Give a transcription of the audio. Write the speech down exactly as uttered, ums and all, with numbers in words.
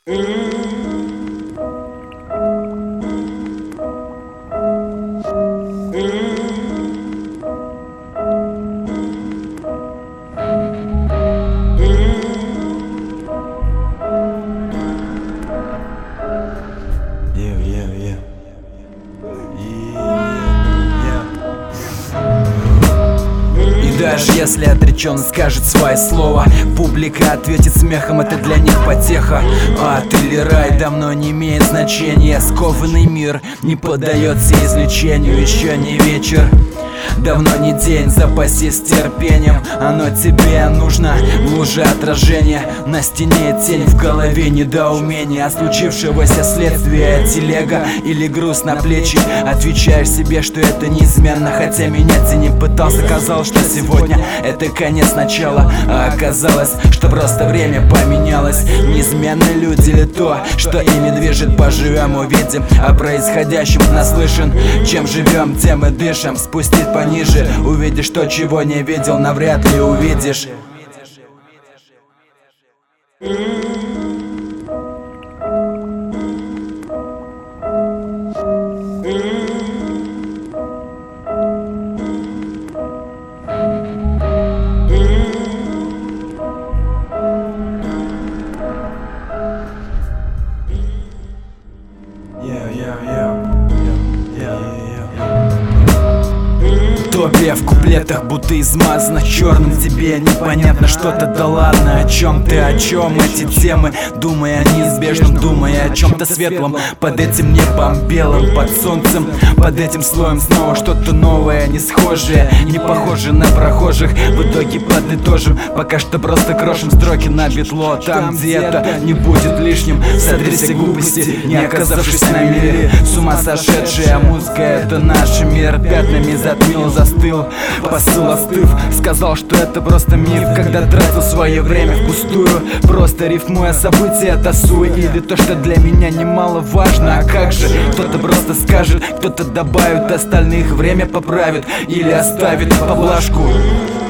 Даже если отречённый скажет свое слово, публика ответит смехом, это для них потеха. Ад или рай давно не имеет значения. Скованный мир не поддается излечению. Еще не вечер, давно не день, запасись терпением. Оно тебе нужно, лужа отражения. На стене тень, в голове недоумение. От случившегося следствия телега или груз на плечи. Отвечаешь себе, что это неизменно, хотя менять ты не пытался. Казалось, что сегодня это конец начала, а оказалось, что просто время поменялось. Неизменны люди ли то, что ими движет? Поживем, увидим, о происходящем наслышан. Чем живем, тем и дышим. Спустить пониже, увидишь то, чего не видел, навряд ли увидишь. Топия в куплетах будто измазана черным. Тебе непонятно что-то, да ладно. О чем ты, о чем эти темы? Думай о неизбежном, думай о чем-то светлом. Под этим небом белым, под солнцем, под этим слоем снова что-то новое, не схожее, не похоже на прохожих. В итоге подытожим, пока что просто крошим строки на битло. Там, где это не будет лишним, сотри все глупости, не оказавшись на мире. С ума сошедшая музыка — это наш мир. Пятнами затмил, застыл, посыл остыв. Сказал, что это просто миф, когда тратил свое время впустую, просто рифмуя события, тасуя. Или то, что для меня немаловажно. А как же? Кто-то просто скажет, кто-то добавит, остальных время поправит или оставит поблажку.